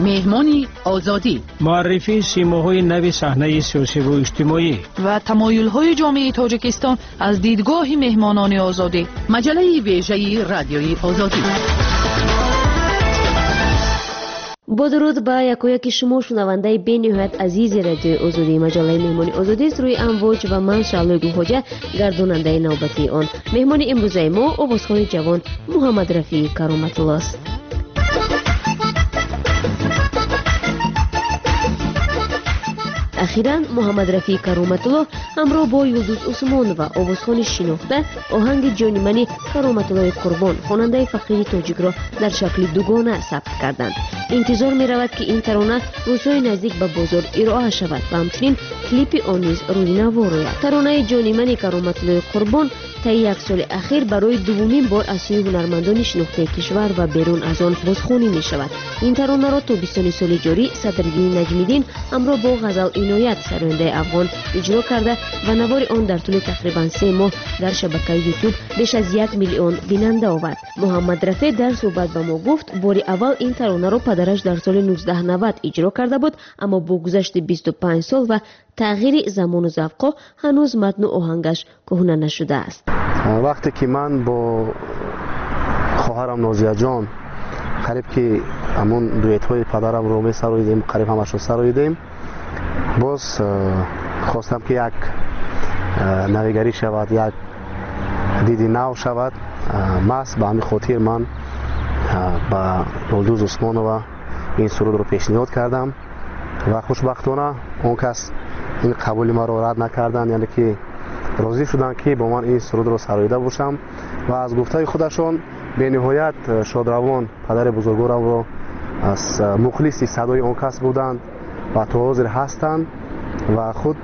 مهمانی آزادی، معرفی سیماهای نو صحنه سیاسی و اجتماعی و تمایل‌های جامعه تاجیکستان از دیدگاه مهمانان آزادی. مجله ویژه رادیوی آزادی. با درود به یکایک شما شنونده بین‌نهایت عزیز رادیو آزادی. مجله مهمانی آزادی است روی امواج و من شعله گوهاجه گرداننده نوبتی آن. مهمان امروز ما آوازخوان جوان محمد رفیع کرامت الله است. اخیراً محمد رفیع کرامت الله همراه با یلدوز عثمان و آوازخوان شناخته آهنگ جانی منی کرامت الله قربان خواننده فقیر تاجیک را در شکل دوگانه ثبت کردند. انتظار می رود که این ترانه روزهای نزدیک به بازار ارائه شود و همچنین کلیپ آن نیز روی نوا روید. ترانه جانی منی کرامت الله قربان طی یک سال اخیر برای دومین بار از سوی هنرمندان شناخته کشور و بیرون از آن بازخوانی می شود. این ترانه را تابستان سال جاری صدرالدین نجمیدین همراه با غزل عنایت سراینده افغان اجرا کرده و نوار آن در طول تقریبا 3 ماه در شبکه یوتیوب بیش از 1 میلیون بیننده آورد. محمد رفیع در صحبت با ما گفت بار اول این ترانه را پدرش در سال 1990 اجرا کرده بود، اما با گذشت 25 سال و تغییر زمان و ذوق هنوز متن و آهنگش کهنه نشده است. وقتی که من با خواهرم نازیه جان قریب که همون دویت های پدرم رو می سراییدیم، قریب همش رو سراییدیم، باز خواستم که یک نویگری شود، یک دیدی نو شود. ماست به همین خاطر من با یلدوز عثمانова این سرود رو پیشنهاد کردم و خوشبختانه اون کس این قبول ما رو رد نکردن، یعنی که راضی شدن که با من این سرود رو سراییده باشم و از گفته خودشون به نهایت شادروان پدر بزرگوارم رو از مخلصی صدای اون کس بودند و تا حاضر هستند و خود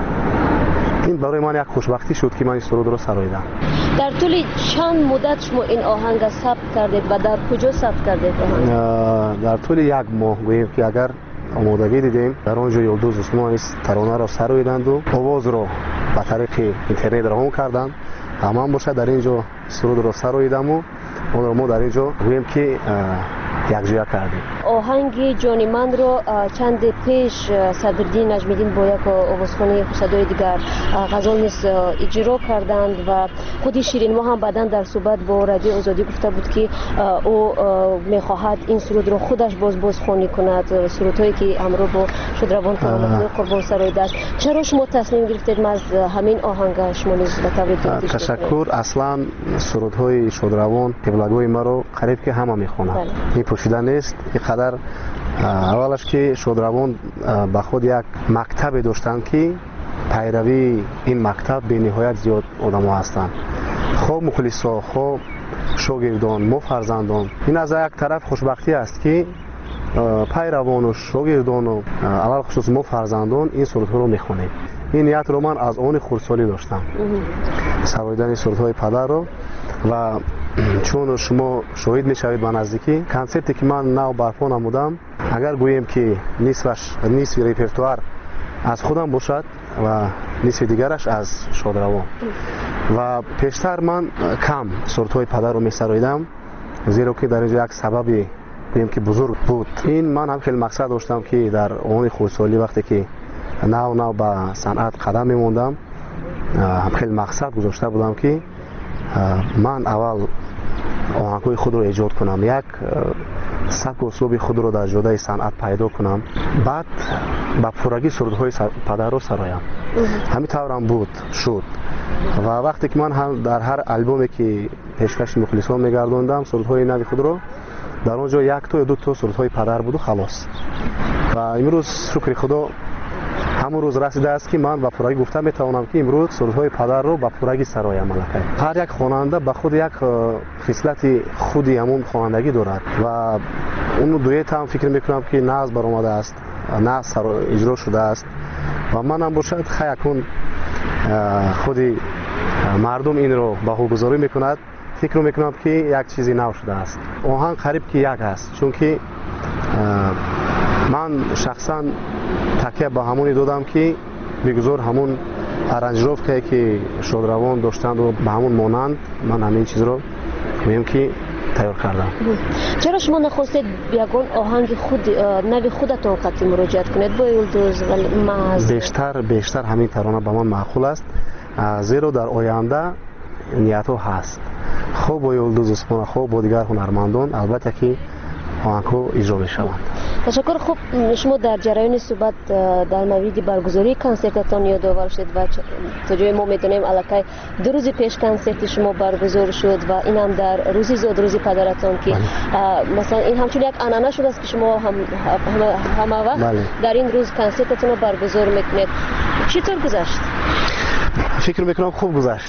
این برای من یک خوشبختی شد که من این سرود رو سراییدم. در طول چند مدت شما این آهنگ ثبت کردید و در کجا ثبت کردید؟ در طول 1 ماه گوییم که اگر آمادگی دیدیم در آنجا یلدوز عثمان ترانه را سراییدند و آواز را به طریق اینترنت روان کردند. همان باشه در اینجا سرود را سراییدم و اون را ما در اینجا گوییم که یکجا کردیم. آهنگ جانی من رو چند پیش صدرالدین نجمیدین با یک آوازخوانی صدای دیگر غزل نیز اجرا کردند و خودی شیرین ما هم بعداً در صحبت با رادیو آزادی گفته بود که او میخواهد این سرود رو خودش بازخوانی کند، سرودهایی که همراه با شادروان قربان سراییده است. چرا شما تصمیم گرفتید ما از همین آهنگ شما نیز به طور دیگه؟ تشکر. اصلا سرودهای شادروان قبلگوی ما رو قریب که همه میخوانند. پوشیده نیست. اینقدر اولش که شادروان با خود یک مکتب داشتند که پیروی این مکتب به نهایت زیاد آدم ها هستند، خواه مخلصا خواه شاگردان ما فرزندان. این از یک طرف خوشبختی است که پیروان و شاگردان و اول خصوص ما فرزندان این سرودها رو میخونیم. این نیت رو من از آن خردسالی داشتم، سراییدن سرودهای پدر رو. و چون شما شاهد میشوید به نزدیکی کنسرتی که من نو برپا نمودم، اگر گوییم که نصف ریپرتوار از خودم باشد و نصف دیگرش از شادروان و پیشتر من کم سرودهای پدر رو میسراییدم، زیرا که در اینجا یک سببی گوییم که بزرگ بود. این من هم خیلی مقصد داشتم که در آن خردسالی وقتی که نو به صنعت قدم میموندم هم خیلی مقصد گذاشته بودم که من اول آهنگ‌های خود رو ایجاد کنم، یک سبک و اسلوب خود رو در جاده صنعت پیدا کنم، بعد با پورگی سرودهای پدر رو سرایم. همین طورم بود شد و وقتی که من هم در هر البومی که پیشکش مخلصان میگردوندم سرودهای نو خود رو، در اونجا 1 تا یا 2 تا سرودهای پدر بود و خلاص. و امروز شکر خدا همون روز رسیده است که من با پورگی گفتم میتوانم که امروز سرودهای پدر رو با پورگی سرایم. ملکه هر یک خواننده به خود یک خصلت خودی همون خوانندگی دارد و اون دویت هم فکر میکنم که نه از برآمده است، نه از اجرا شده است و من هم باشد خیلی خودی مردم این رو بهوگذاری میکند، فکر میکنم که یک چیزی نو شده است. آهنگ قریب که یک است، چون که من شخصا تکیه با همونی دادم که بگذار همون ارنجروف که شادروان داشتند و به همون مانند من همین چیز رو میگم که تیار کردم. چرا شما نخواستید یگان آهنگ خود نوی خودتون قطعی مراجعت کنید با یلدوز و محض؟ بیشتر همین ترانه به من معقول است، زیرا در آینده نیت ها هست خوب با یلدوز عثمان، خوب با دیگر هنرمندان البته که آهنگ ها اجرا میشوند. تشکر. خوب شما در جریان صحبت در مورد برگزاری کنسرتتان یادآور شد و تا جای ما میتونیم الکی 2 روز پیش کنسرت شما برگزار شد و این هم در روزی زاد روزی پدرتان که مثلا این همچون یک عنعنه شده است که شما همه وقت در این روز کنسرتتون رو برگزار میکنید. چطور گذشت؟ فکر میکنم خوب گذشت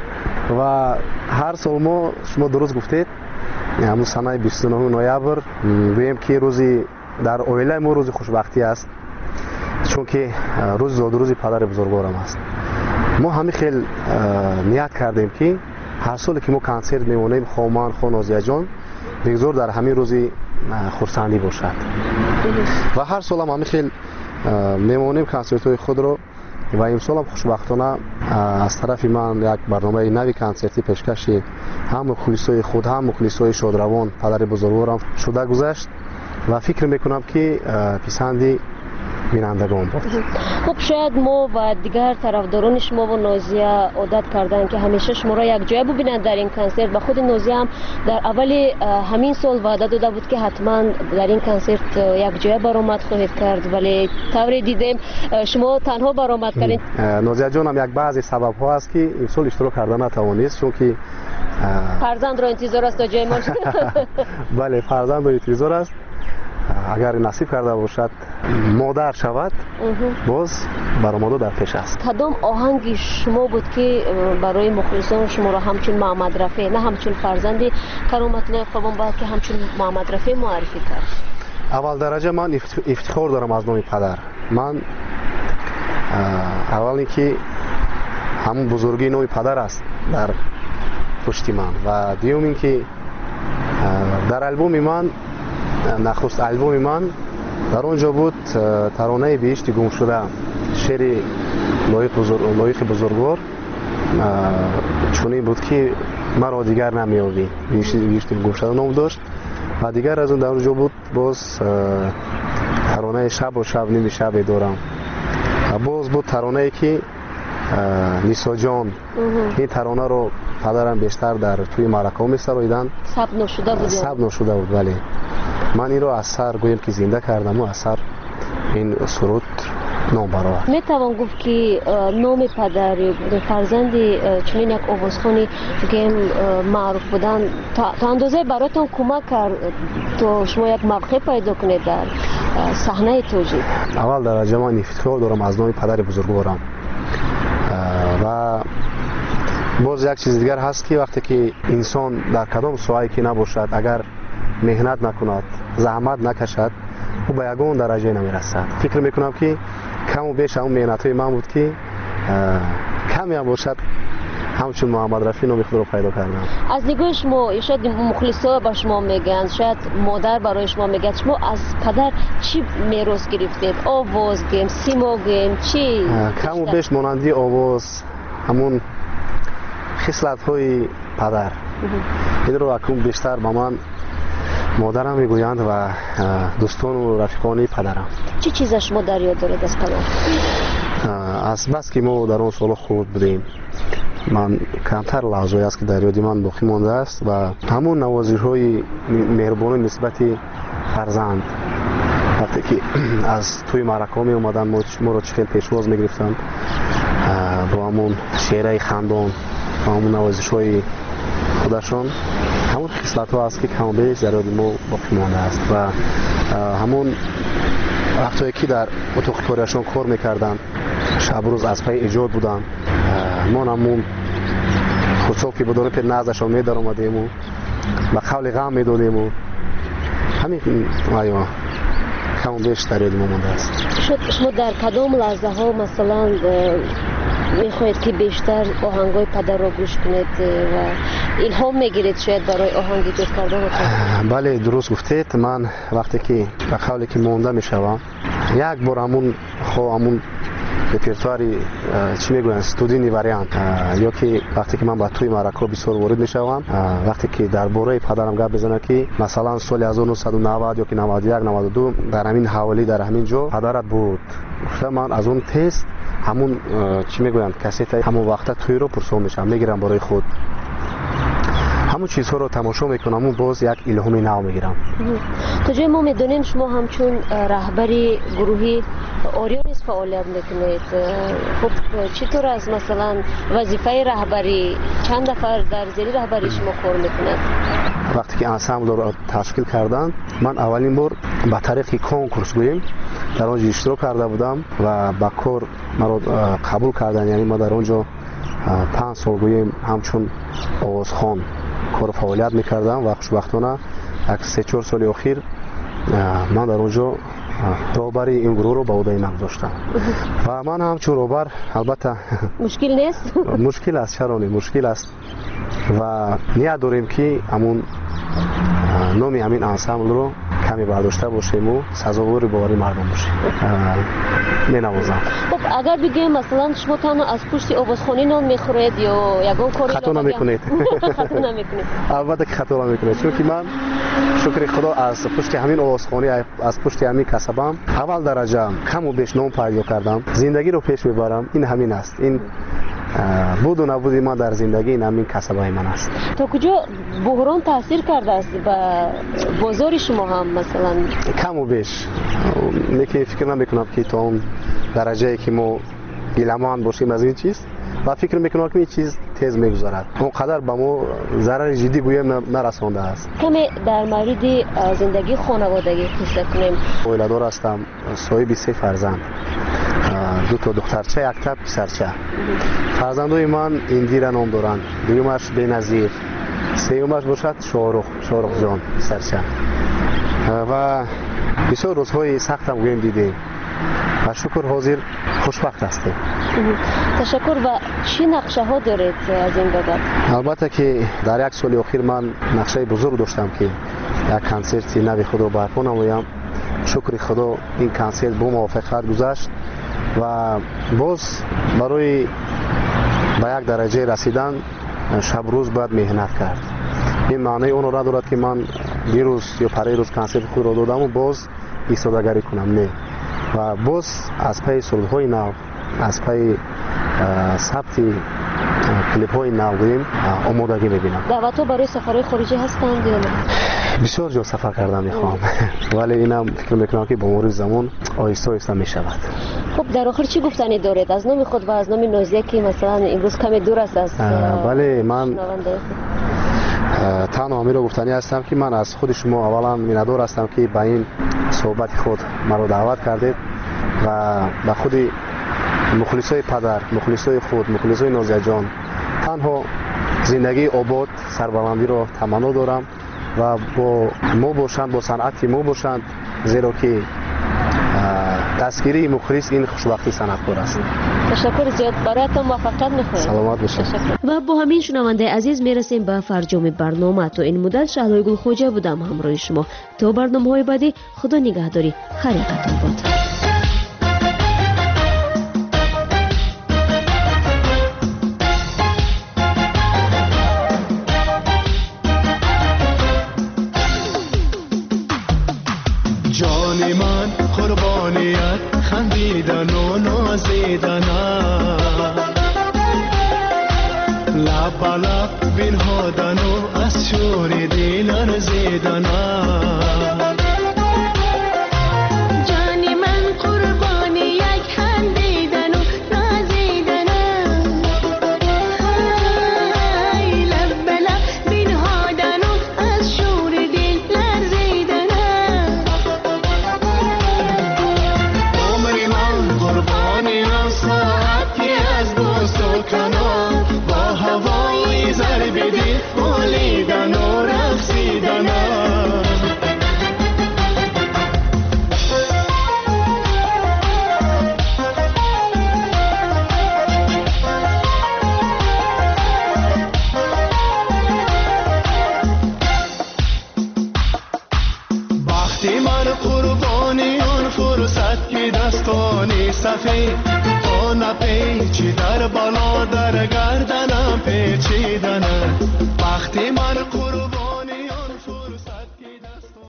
و هر سال ما شما درست گفتید همون سنه 29 نوامبر گویم که روزی در اویله ما روز خوشبختی است، چون که روز زاد روزی پدر بزرگوارم است. ما همین خیلی نیت کردیم که هر سال که ما کنسرت میمونیم خوامان خو نازیه جان بگذار در همین روزی خرسندی باشد و هر سال هم همین خیلی میمونیم کنسرت های خود رو و امسال هم خوشبختانه از طرف من یک برنامه نوی کنسرتی پیشکشی هم مخلصای خود هم مخلصای شادروان پدر بزرگوارم شده گذشت و فکر میکنم که پسندی بینندگان بود. خب شاید ما و دیگر طرفداران شما و نازیه عادت کردن که همیشه شما را یک جای ببینند در این کنسرت و خود نازیه هم در اول همین سال وعده داده بود که حتما در این کنسرت یک جای برآمد خواهید کرد، ولی طوری دیدیم شما تنها برآمد کردید. نازیه جان هم یک بعضی سبب ها است که این سال اشتراک کردن نتوانست، چون که فرزند را انتظار است تا جای ما. بله فرزند را انتظار است، اگر نصیب کرده باشد مادر شود باز برآمده در پیش است. کدام آهنگ شما بود که برای مخلصان شما را همچون محمد رفیع نه همچون فرزند کرامت الله قربان بلکه همچون محمد رفیع معرفی کرد؟ اول درجه من افتخار دارم از نام پدر. من اول اینکه همون بزرگی نام پدر است در پشت من و دیوم اینکه در البوم من نخست البوم من در اونجا بود ترانه بهشت گم شده، شعر لایق بزرگوار چونین بود که مرا دیگر نمیابی، بهشت گم شده نام داشت و دیگر از اون در اونجا بود باز ترانه شب و شب نیم شب دارم و باز بود ترانه که نیسا جان. این ترانه رو پدرم بیشتر در توی معرکه می سراییدن، ثبت نشده بود ولی من این رو از سر گویم که زنده کردم و از سر این سرود نام برآورد. می توان گفت که نام پدر فرزند چنین یک آوازخوانی گیم معروف بودن تا اندازه براتون کمک کرد تا شما یک موقع پیدا کنید در صحنه توجیه؟ اول درجه من افتخار دارم از نام پدر بزرگوارم و باز یک چیز دیگر هست که وقتی که انسان در کدام ساحه‌ای که نباشد اگر مهنت نکند زحمت نکشد او به یگان درجه نمیرسد. فکر میکنم که کم و بیش اون مهنت های من بود که کمی هم باشد همچون محمد رفیع نام خود رو پیدا کردم. از نگاه شما شاید مخلصا به شما میگن، شاید مادر برای شما میگه، شما از پدر چی میراث گرفتید؟ آواز گیم، سیما گیم، چی؟ کم و بیش مانندی آواز همون خصلت های پدر. این رو اکنون بیشتر با من مادرم میگویند و دوستان و رفیقانی پدرم. چه چیز شما در یاد دارید از پدر؟ از بس که ما در اون سال خود بودیم من کمتر لحظه‌ای است که در یاد من باقی مانده است و همون نوازش‌های مهربانی نسبت فرزند وقتی که از توی معرکه می اومدن ما رو چخیل پیشواز میگرفتن با همون شعرهای خندان و همون نوازش‌های خودشان، همون خصلت ها است که کم و بیش در یاد ما باقی مانده است و همون وقتی که در اتاق کاریشان کار میکردن شب روز از پای ایجاد بودن ما همون خودساب که بدون پر نزدشان میدار آمدیم و قول غم میدادیم و همین کم و بیش در یاد ما مانده است. شما در کدام لحظه ها مثلا میخواهید که بیشتر آهنگای پدر را گوش کنید و الهام میگیرید شاید برای آهنگی گوش کردن؟ بله درست گفتید. من وقتی که به قولی که مانده میشوم یک بار همون репертуари чӣ мегӯянд студийни вариант ё ки вақте ки ман ба тӯи маъракаҳо бисёр ворид мешавам, вақте ки дар бораи падарам гап мезанам ки масалан соли 1990 ё ки 91 92 дар ҳамин ҳавлӣ дар ҳамин ҷо падарат буд, гуфта ман аз он тест ҳамун чӣ мегӯянд кассетаи ҳамон вақта тӯиро пурсон мешавам, мегирам бораи худ, ҳамун чизҳоро тамошо мекунам, боз як илҳоми нав мегирам. то ҷои мо медонем шумо ҳамчун раҳбари гурӯҳи Орион низ фаъолият мекунед. хуб чӣ тавр аст масалан вазифаи раҳбарӣ, чанд нафар дар зери раҳбарии шумо кор мекунад? вақте ки ансамблро ташкил карданд, ман аввалин бор ба тариқи конкурс гӯем дар он ҷо иштирок карда будам ва ба кор маро қабул карданд, яъне ма дар он ҷо 5 сол гӯем ҳамчун овозхон кор фаъолият мекардам ва хушбахтона як 3-4 соли охир ман дар он ҷо роҳбари ин гурӯҳро ба ӯҳдаи ман гузоштам ва ман ҳамчун роҳбар албатта мушкил нест? мушкил аст, чаро не мушкил аст ва ният дорем ки ҳамун номи ҳамин ансамблро каме бардошта бошему сазовори бовари мардум бошем. менавозам. хуб агар бигӯем масалан шумо танҳо аз пушти овозхонӣ нон мехӯред ё ягон кори хато намекунед? хато намекунед? албатта ки хато намекунед, чунки ман шукри худо аз пушти ҳамин овозхонӣ, аз пушти ҳамин касабам аввал дараҷа каму беш ном пайдо кардам, зиндагиро пеш мебарам. ин ҳамин аст, ин буду набуди ман дар зиндагӣ ин ҳамин касабаи ман аст. то куҷо буҳрон таъсир кардааст ба бозори шумо ҳам масалан? каму беш, лекин фикр намекунам ки то он дараҷае ки мо гиламанд бошем аз ин чиз ва фикр мекунам ки ин чиз тез мегузарад. он қадар ба мо зарари ҷиддӣ гӯем нарасондааст. каме дар мавриди зиндагии хонаводагӣ қисса кунем. оиладор ҳастам, соҳиби 3 фарзанд, 2 то духтарча, 1 та писарча. фарзандои ман Индира ном доранд, дуюмаш Беназир, сеюмаш бошад Шоҳрухҷон писарча. ва бисёр рӯзҳои сахтам гӯем дидем ва шукр ҳозир хушбахт ҳастем. ташаккур. ва чӣ нақшаҳо доред аз ин бобат? албатта ки дар як соли охир ман нақшаи бузург доштам ки як консерти нави худро барпо намоям. шукри худо ин консерт бо муваффақият гузашт ва боз барои ба як дараҷае расидан шабрӯз бояд меҳнат кард. ин маънои онро надорад ки ман дирӯз ё парирӯз консерти худро додаму боз истодагарӣ кунам, не. ва боз аз пайи сурудҳои нав, аз пайи сабти клипҳои нав гӯем омодагӣ мебинам. даъватҳо барои сафарҳои хориҷӣ ҳастанд ё не? бисёр ҷо сафар карда мехоҳам, вале инам фикр мекунам ки бо мури замон оҳиста оҳиста мешавад. хуб дар охир чӣ гуфтанӣ доред аз номи худ ва аз номи Нозия ки масалан имрӯз каме дур аст аз бале ман танҳо ҳамиро гуфтанӣ ҳастам ки ман аз худи шумо аввалан миннатдор ҳастам ки ба ин суҳбати худ маро даъват кардед ва ба худи мухлисои падар, мухлисои худ, мухлисои Нозияҷон танҳо зиндагии обод, сарбаландиро таманно дорам ва бо мо бошанд, бо санъати мо бошанд, зеро ки дастгирии мухлис ин хушбахти санъаткор аст. ташаккур зиёд. бароятон муваффақият мехоҳем. саломат бошед. ва бо ҳамин шунавандаи азиз мерасем ба фарҷоми барнома. то ин муддат Шаҳлои Гулхоҷа будам ҳамроҳи шумо. то барномаҳои баъдӣ худо нигаҳдори ҳар якатон бод. جان من قربانیت خندیدن و نازیدن لب لب بنهادن و از شور دل ارزیدن جان من قربان یک خندیدن و نازیدن لب لب بنهادن و از شور دل لرزیدن عمر من قربانی آن ساعتی از دوست و کنار با هوای ضرب دل بولیدن و رقصیدن وقتی من قربانی آن فرصت که دستانی سفید تا نپیچی در بالا در گردنم پیچیدنه وقتی من قربانی